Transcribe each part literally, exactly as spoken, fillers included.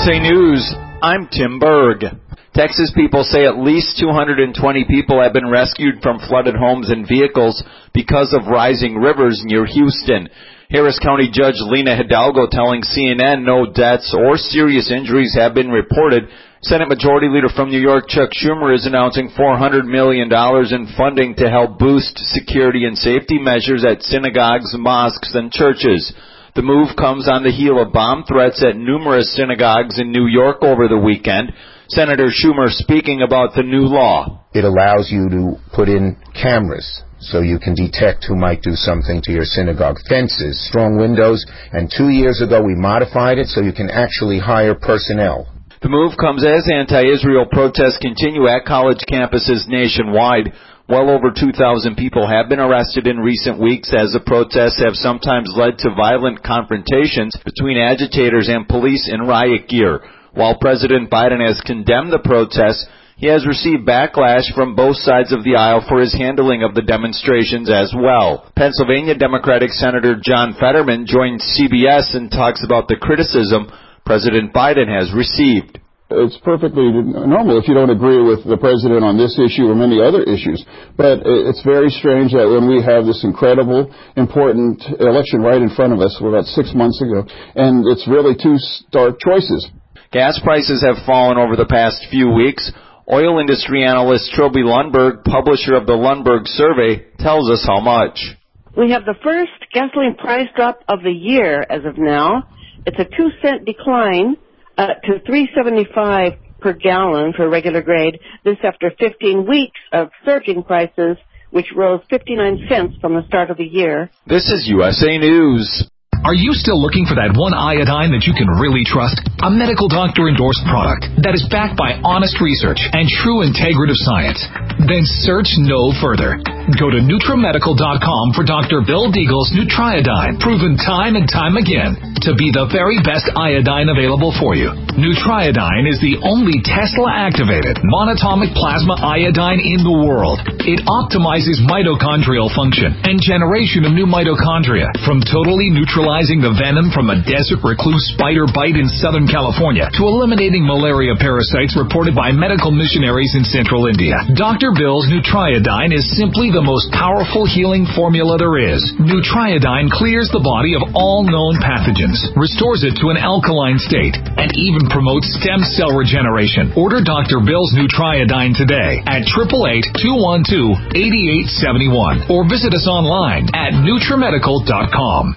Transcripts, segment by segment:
S A News, I'm Tim Berg. Texas people say at least two hundred twenty people have been rescued from flooded homes and vehicles because of rising rivers near Houston. Harris County Judge Lena Hidalgo telling C N N no deaths or serious injuries have been reported. Senate Majority Leader from New York, Chuck Schumer, is announcing four hundred million dollars in funding to help boost security and safety measures at synagogues, mosques, and churches. The move comes on the heel of bomb threats at numerous synagogues in New York over the weekend. Senator Schumer speaking about the new law. It allows you to put in cameras so you can detect who might do something to your synagogue. Fences, strong windows, and two years ago we modified it so you can actually hire personnel. The move comes as anti-Israel protests continue at college campuses nationwide. Well over two thousand people have been arrested in recent weeks as the protests have sometimes led to violent confrontations between agitators and police in riot gear. While President Biden has condemned the protests, he has received backlash from both sides of the aisle for his handling of the demonstrations as well. Pennsylvania Democratic Senator John Fetterman joined C B S and talks about the criticism President Biden has received. It's perfectly normal if you don't agree with the president on this issue or many other issues. But it's very strange that when we have this incredible, important election right in front of us, well, about six months ago, and it's really two stark choices. Gas prices have fallen over the past few weeks. Oil industry analyst Trilby Lundberg, publisher of the Lundberg Survey, tells us how much. We have the first gasoline price drop of the year as of now. It's a two cent decline uh, to three seventy-five per gallon for regular grade. This after fifteen weeks of surging prices, which rose fifty-nine cents from the start of the year. This is U S A News. Are you still looking for that one iodine that you can really trust? A medical doctor-endorsed product that is backed by honest research and true integrative science? Then search no further. Go to Nutramedical dot com for Doctor Bill Deagle's Nutriodine, proven time and time again to be the very best iodine available for you. Nutriodine is the only Tesla-activated monatomic plasma iodine in the world. It optimizes mitochondrial function and generation of new mitochondria from totally neutralizing the venom from a desert recluse spider bite in Southern California to eliminating malaria parasites reported by medical missionaries in central India. Doctor Bill's Nutriodine is simply the most powerful healing formula there is. Nutriodine clears the body of all known pathogens, restores it to an alkaline state, and even promotes stem cell regeneration. Order Doctor Bill's Nutriodine today at eight eight eight, two one two, eight eight seven one or visit us online at Nutramedical dot com.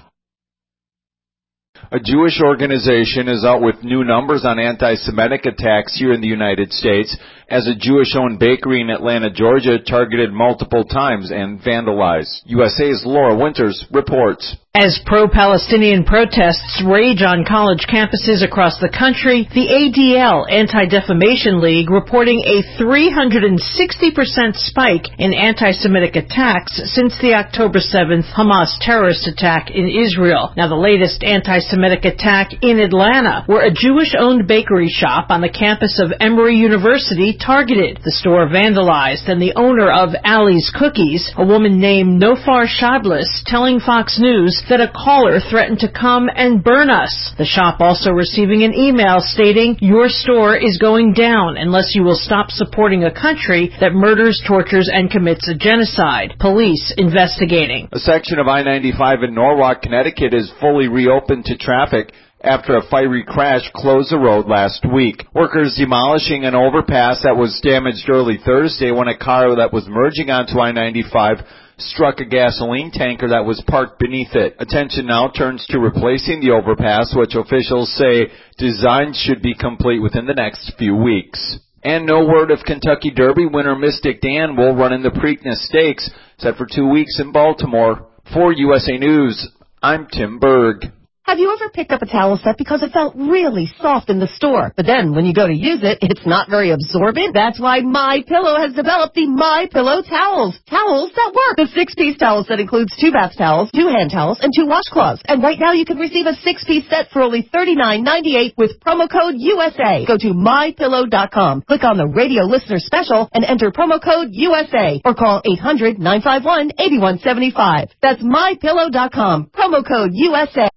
A Jewish organization is out with new numbers on anti-Semitic attacks here in the United States as a Jewish-owned bakery in Atlanta, Georgia, targeted multiple times and vandalized. U S A's Laura Winters reports. As pro-Palestinian protests rage on college campuses across the country, the A D L, Anti-Defamation League, reporting a three hundred sixty percent spike in anti-Semitic attacks since the October seventh Hamas terrorist attack in Israel. Now, the latest anti-Semitic attack in Atlanta, where a Jewish-owned bakery shop on the campus of Emory University targeted. The store vandalized, and the owner of Ali's Cookies, a woman named Nofar Shadlis, telling Fox News that a caller threatened to come and burn us. The shop also receiving an email stating, "Your store is going down unless you will stop supporting a country that murders, tortures, and commits a genocide." Police investigating. A section of I ninety-five in Norwalk, Connecticut is fully reopened to traffic after a fiery crash closed the road last week. Workers demolishing an overpass that was damaged early Thursday when a car that was merging onto I ninety-five struck a gasoline tanker that was parked beneath it. Attention now turns to replacing the overpass, which officials say design should be complete within the next few weeks. And no word if Kentucky Derby winner Mystic Dan will run in the Preakness Stakes, set for two weeks in Baltimore. For U S A News, I'm Tim Berg. Have you ever picked up a towel set because it felt really soft in the store, but then when you go to use it, it's not very absorbent? That's why MyPillow has developed the MyPillow towels. Towels that work. The six-piece towel set includes two bath towels, two hand towels, and two washcloths. And right now you can receive a six-piece set for only thirty-nine ninety-eight with promo code U S A. Go to My Pillow dot com, click on the radio listener special, and enter promo code U S A, or call eight hundred, nine five one, eight one seven five. That's My Pillow dot com, promo code U S A.